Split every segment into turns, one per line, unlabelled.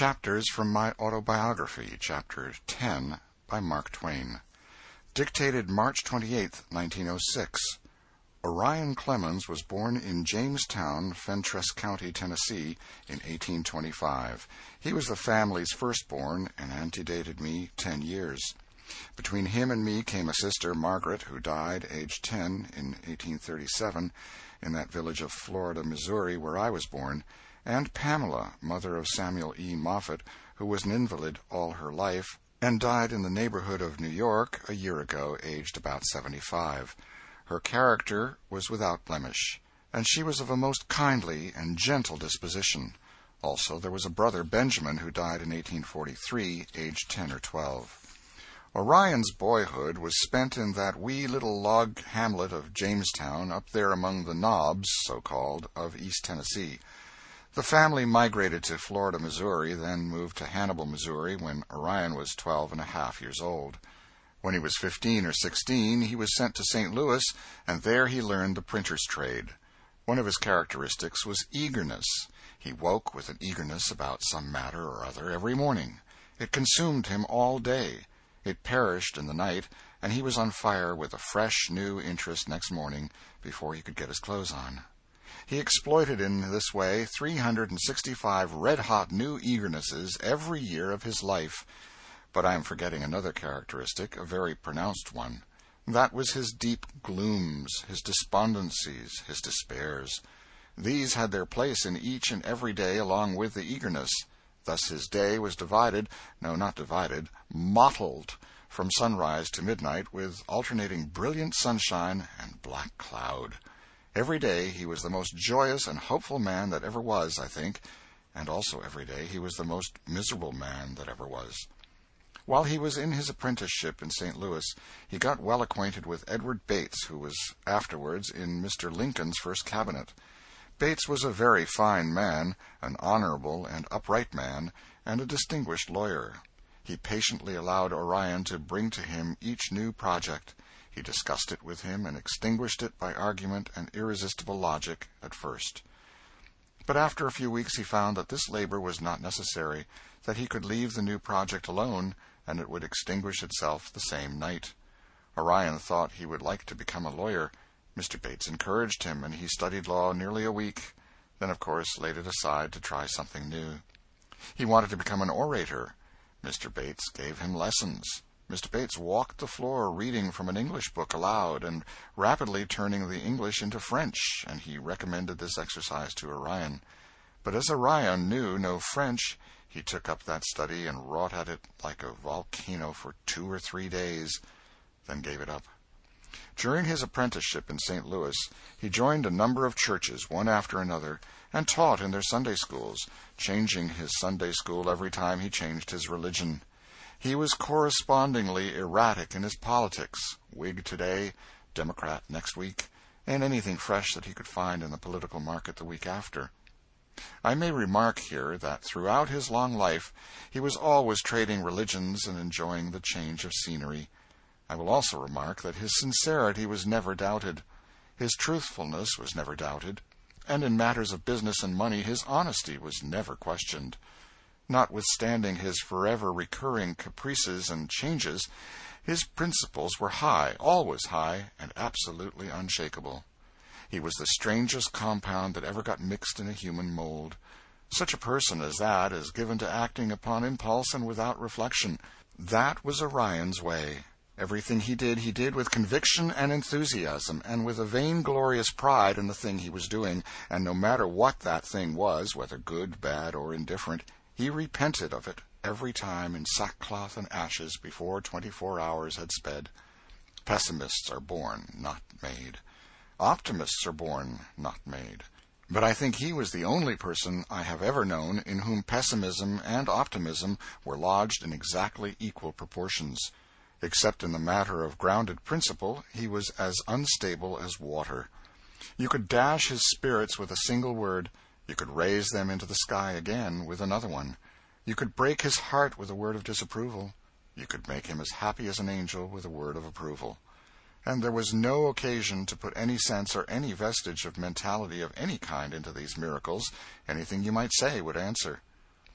Chapters from my autobiography, Chapter 10, by Mark Twain. Dictated March 28, 1906. Orion Clemens was born in Jamestown, Fentress County, Tennessee, in 1825. He was the family's firstborn and antedated me 10 years. Between him and me came a sister, Margaret, who died, aged 10, in 1837, in that village of Florida, Missouri, where I was born, and Pamela, mother of Samuel E. Moffett, who was an invalid all her life, and died in the neighborhood of New York a year ago, aged about 75. Her character was without blemish, and she was of a most kindly and gentle disposition. Also, there was a brother, Benjamin, who died in 1843, aged 10 or 12. Orion's boyhood was spent in that wee little log hamlet of Jamestown, up there among the knobs, so-called, of East Tennessee. The family migrated to Florida, Missouri, then moved to Hannibal, Missouri, when Orion was 12 and a half years old. When he was 15 or 16, he was sent to St. Louis, and there he learned the printer's trade. One of his characteristics was eagerness. He woke with an eagerness about some matter or other every morning. It consumed him all day. It perished in the night, and he was on fire with a fresh, new interest next morning before he could get his clothes on. He exploited in this way 365 red-hot new eagernesses every year of his life. But I am forgetting another characteristic, a very pronounced one. That was his deep glooms, his despondencies, his despairs. These had their place in each and every day along with the eagerness. Thus his day was mottled from sunrise to midnight with alternating brilliant sunshine and black cloud. Every day he was the most joyous and hopeful man that ever was, I think, and also every day he was the most miserable man that ever was. While he was in his apprenticeship in St. Louis, he got well acquainted with Edward Bates, who was afterwards in Mr. Lincoln's first cabinet. Bates was a very fine man, an honorable and upright man, and a distinguished lawyer. He patiently allowed Orion to bring to him each new project. He discussed it with him and extinguished it by argument and irresistible logic at first. But after a few weeks he found that this labor was not necessary, that he could leave the new project alone, and it would extinguish itself the same night. Orion thought he would like to become a lawyer. Mr. Bates encouraged him, and he studied law nearly a week, then of course laid it aside to try something new. He wanted to become an orator. Mr. Bates gave him lessons. Mr. Bates walked the floor reading from an English book aloud and rapidly turning the English into French, and he recommended this exercise to Orion. But as Orion knew no French, he took up that study and wrought at it like a volcano for 2 or 3 days, then gave it up. During his apprenticeship in St. Louis, he joined a number of churches, one after another, and taught in their Sunday schools, changing his Sunday school every time he changed his religion. He was correspondingly erratic in his politics, Whig today, Democrat next week, and anything fresh that he could find in the political market the week after. I may remark here that throughout his long life he was always trading religions and enjoying the change of scenery. I will also remark that his sincerity was never doubted, his truthfulness was never doubted, and in matters of business and money his honesty was never questioned. Notwithstanding his forever recurring caprices and changes, his principles were high, always high, and absolutely unshakable. He was the strangest compound that ever got mixed in a human mold. Such a person as that is given to acting upon impulse and without reflection. That was Orion's way. Everything he did with conviction and enthusiasm, and with a vainglorious pride in the thing he was doing, and no matter what that thing was, whether good, bad, or indifferent, he repented of it every time in sackcloth and ashes before 24 hours had sped. Pessimists are born, not made. Optimists are born, not made. But I think he was the only person I have ever known in whom pessimism and optimism were lodged in exactly equal proportions. Except in the matter of grounded principle, he was as unstable as water. You could dash his spirits with a single word. You could raise them into the sky again with another one. You could break his heart with a word of disapproval. You could make him as happy as an angel with a word of approval. And there was no occasion to put any sense or any vestige of mentality of any kind into these miracles. Anything you might say would answer.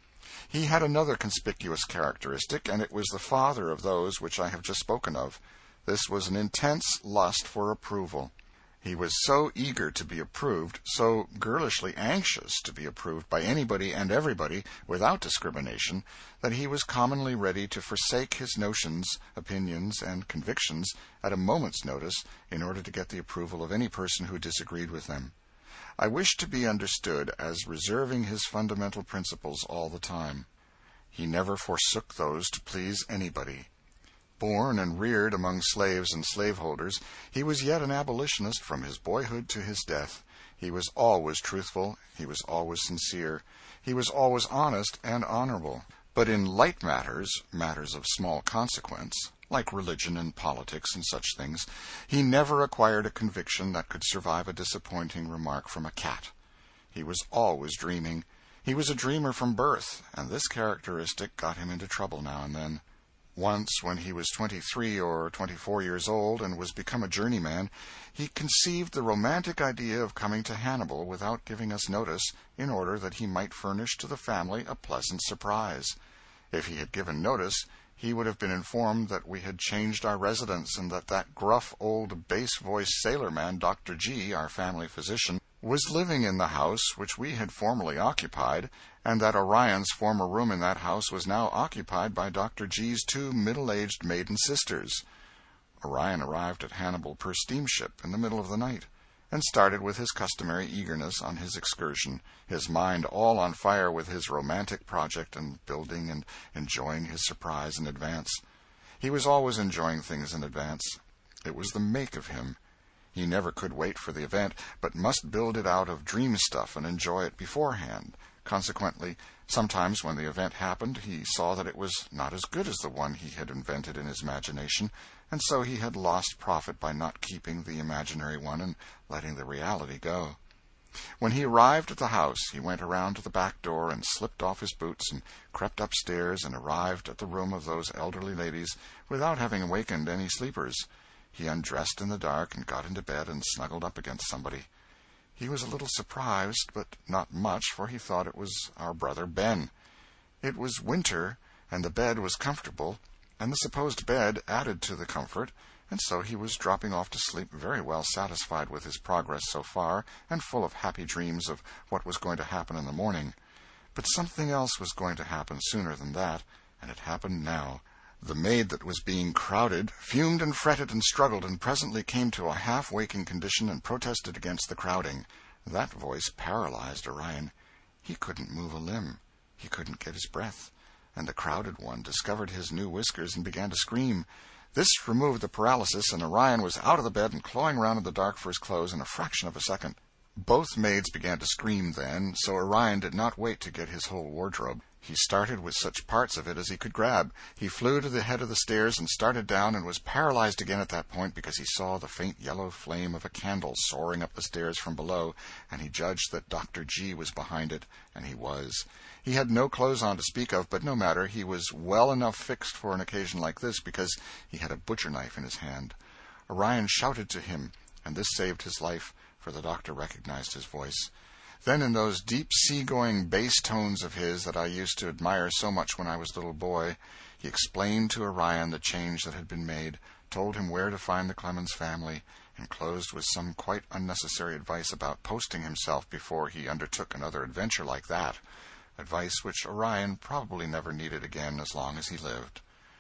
He had another conspicuous characteristic, and it was the father of those which I have just spoken of. This was an intense lust for approval. He was so eager to be approved, so girlishly anxious to be approved by anybody and everybody without discrimination, that he was commonly ready to forsake his notions, opinions, and convictions at a moment's notice in order to get the approval of any person who disagreed with them. I wish to be understood as reserving his fundamental principles all the time. He never forsook those to please anybody. Born and reared among slaves and slaveholders, he was yet an abolitionist from his boyhood to his death. He was always truthful, he was always sincere, he was always honest and honorable. But in light matters, matters of small consequence, like religion and politics and such things, he never acquired a conviction that could survive a disappointing remark from a cat. He was always dreaming. He was a dreamer from birth, and this characteristic got him into trouble now and then. Once, when he was 23 or 24 years old and was become a journeyman, he conceived the romantic idea of coming to Hannibal without giving us notice, in order that he might furnish to the family a pleasant surprise. If he had given notice, he would have been informed that we had changed our residence, and that gruff old bass-voiced sailor-man, Dr. G., our family physician, was living in the house which we had formerly occupied, and that Orion's former room in that house was now occupied by Dr. G.'s 2 middle-aged maiden sisters. Orion arrived at Hannibal per steamship in the middle of the night, and started with his customary eagerness on his excursion, his mind all on fire with his romantic project and building and enjoying his surprise in advance. He was always enjoying things in advance. It was the make of him. He never could wait for the event, but must build it out of dream stuff and enjoy it beforehand. Consequently, sometimes when the event happened, he saw that it was not as good as the one he had invented in his imagination, and so he had lost profit by not keeping the imaginary one and letting the reality go. When he arrived at the house, he went around to the back door and slipped off his boots and crept upstairs and arrived at the room of those elderly ladies without having awakened any sleepers. He undressed in the dark and got into bed and snuggled up against somebody. He was a little surprised, but not much, for he thought it was our brother Ben. It was winter, and the bed was comfortable, and the supposed bed added to the comfort, and so he was dropping off to sleep very well satisfied with his progress so far, and full of happy dreams of what was going to happen in the morning. But something else was going to happen sooner than that, and it happened now. The maid that was being crowded fumed and fretted and struggled, and presently came to a half-waking condition and protested against the crowding. That voice paralyzed Orion. He couldn't move a limb. He couldn't get his breath. And the crowded one discovered his new whiskers and began to scream. This removed the paralysis, and Orion was out of the bed and clawing round in the dark for his clothes in a fraction of a second. Both maids began to scream then, so Orion did not wait to get his whole wardrobe. He started with such parts of it as he could grab. He flew to the head of the stairs and started down, and was paralyzed again at that point because he saw the faint yellow flame of a candle soaring up the stairs from below, and he judged that Dr. G. was behind it, and he was. He had no clothes on to speak of, but no matter, he was well enough fixed for an occasion like this, because he had a butcher knife in his hand. Orion shouted to him, and this saved his life, for the doctor recognized his voice. Then, in those deep sea-going bass tones of his that I used to admire so much when I was a little boy, he explained to Orion the change that had been made, told him where to find the Clemens family, and closed with some quite unnecessary advice about posting himself before he undertook another adventure like that, advice which Orion probably never needed again as long as he lived.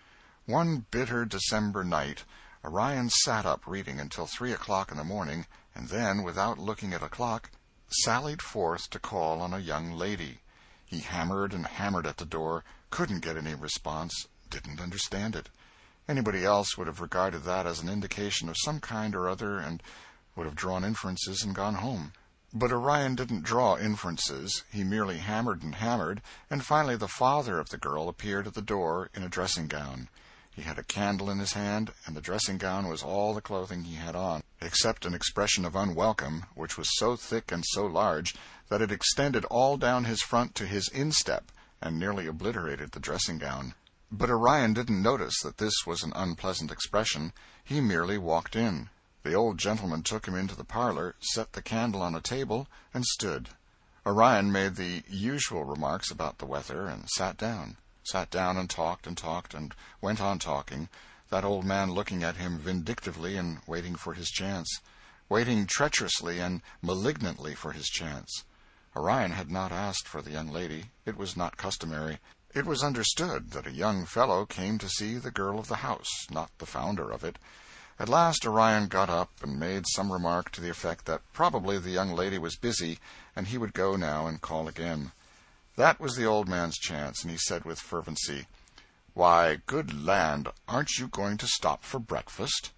One bitter December night, Orion sat up reading until 3 o'clock in the morning, and then, without looking at a clock, sallied forth to call on a young lady. He hammered and hammered at the door, couldn't get any response, didn't understand it. Anybody else would have regarded that as an indication of some kind or other, and would have drawn inferences and gone home. But Orion didn't draw inferences. He merely hammered, and finally the father of the girl appeared at the door in a dressing-gown. He had a candle in his hand, and the dressing-gown was all the clothing he had on, except an expression of unwelcome, which was so thick and so large that it extended all down his front to his instep, and nearly obliterated the dressing-gown. But Orion didn't notice that this was an unpleasant expression. He merely walked in. The old gentleman took him into the parlor, set the candle on a table, and stood. Orion made the usual remarks about the weather, and sat down and talked and went on talking, that old man looking at him vindictively and waiting for his chance, waiting treacherously and malignantly for his chance. Orion had not asked for the young lady. It was not customary. It was understood that a young fellow came to see the girl of the house, not the founder of it. At last Orion got up and made some remark to the effect that probably the young lady was busy, and he would go now and call again. That was the old man's chance, and he said with fervency, "Why, good land, aren't you going to stop for breakfast?"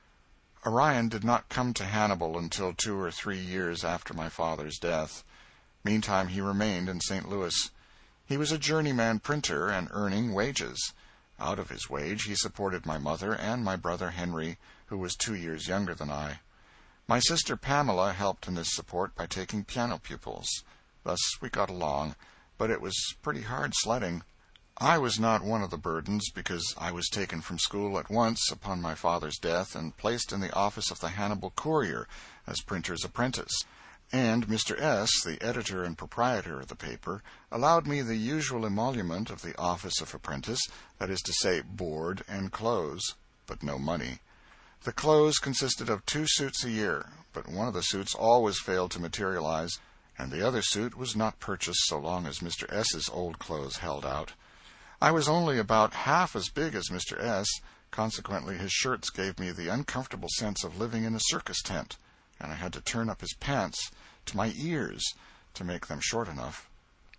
Orion did not come to Hannibal until 2 or 3 years after my father's death. Meantime he remained in St. Louis. He was a journeyman printer and earning wages. Out of his wage he supported my mother and my brother Henry, who was 2 years younger than I. My sister Pamela helped in this support by taking piano pupils. Thus we got along, but it was pretty hard sledding. I was not one of the burdens, because I was taken from school at once upon my father's death and placed in the office of the Hannibal Courier as printer's apprentice. And Mr. S., the editor and proprietor of the paper, allowed me the usual emolument of the office of apprentice, that is to say, board and clothes, but no money. The clothes consisted of 2 suits a year, but one of the suits always failed to materialize, and the other suit was not purchased so long as Mr. S.'s old clothes held out. I was only about half as big as Mr. S., consequently his shirts gave me the uncomfortable sense of living in a circus tent, and I had to turn up his pants to my ears to make them short enough.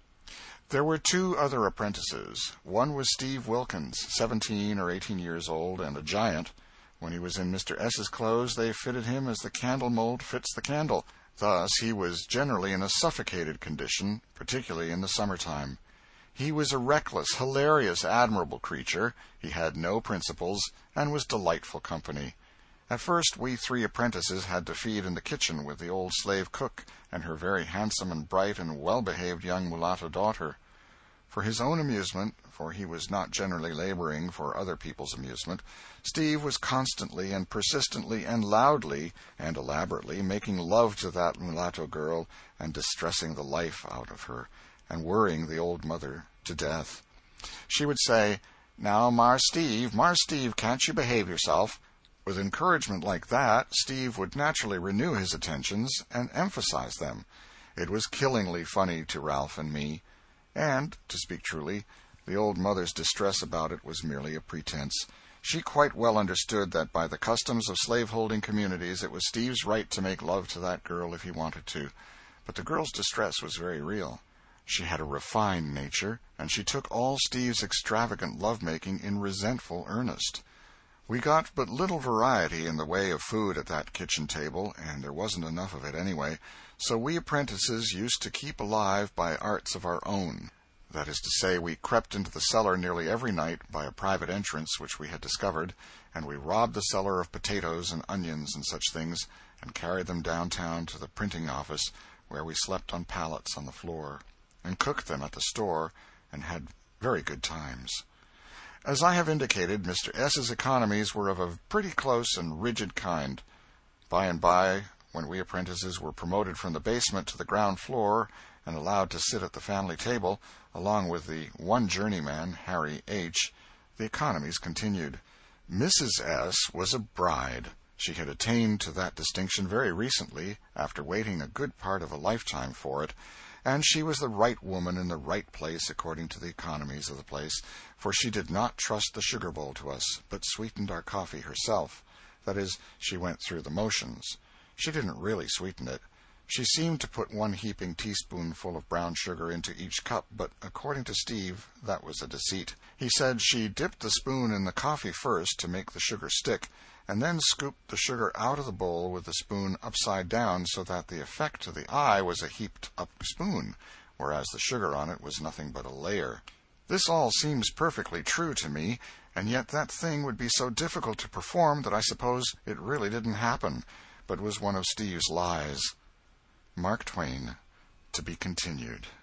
There were 2 other apprentices. One was Steve Wilkins, 17 or 18 years old, and a giant. When he was in Mr. S.'s clothes, they fitted him as the candle mold fits the candle. Thus he was generally in a suffocated condition, particularly in the summer-time. He was a reckless, hilarious, admirable creature. He had no principles, and was delightful company. At first we 3 apprentices had to feed in the kitchen with the old slave cook and her very handsome and bright and well-behaved young mulatto daughter. For his own amusement, for he was not generally laboring for other people's amusement, Steve was constantly and persistently and loudly and elaborately making love to that mulatto girl and distressing the life out of her, and worrying the old mother to death. She would say, "Now, Marse Steve, can't you behave yourself?" With encouragement like that, Steve would naturally renew his attentions and emphasize them. It was killingly funny to Ralph and me. And, to speak truly, the old mother's distress about it was merely a pretense. She quite well understood that by the customs of slaveholding communities it was Steve's right to make love to that girl if he wanted to. But the girl's distress was very real. She had a refined nature, and she took all Steve's extravagant love-making in resentful earnest. We got but little variety in the way of food at that kitchen table, and there wasn't enough of it anyway, so we apprentices used to keep alive by arts of our own. That is to say, we crept into the cellar nearly every night by a private entrance which we had discovered, and we robbed the cellar of potatoes and onions and such things, and carried them downtown to the printing office, where we slept on pallets on the floor, and cooked them at the store, and had very good times. As I have indicated, Mr. S.'s economies were of a pretty close and rigid kind. By and by, when we apprentices were promoted from the basement to the ground floor and allowed to sit at the family table, along with the one journeyman, Harry H., the economies continued. Mrs. S. was a bride. She had attained to that distinction very recently, after waiting a good part of a lifetime for it, and she was the right woman in the right place according to the economies of the place, for she did not trust the sugar bowl to us, but sweetened our coffee herself. That is, she went through the motions. She didn't really sweeten it. She seemed to put 1 heaping teaspoonful of brown sugar into each cup, but according to Steve, that was a deceit. He said she dipped the spoon in the coffee first to make the sugar stick, and then scooped the sugar out of the bowl with the spoon upside down, so that the effect to the eye was a heaped-up spoon, whereas the sugar on it was nothing but a layer. This all seems perfectly true to me, and yet that thing would be so difficult to perform that I suppose it really didn't happen, but was one of Steve's lies. Mark Twain, to be continued.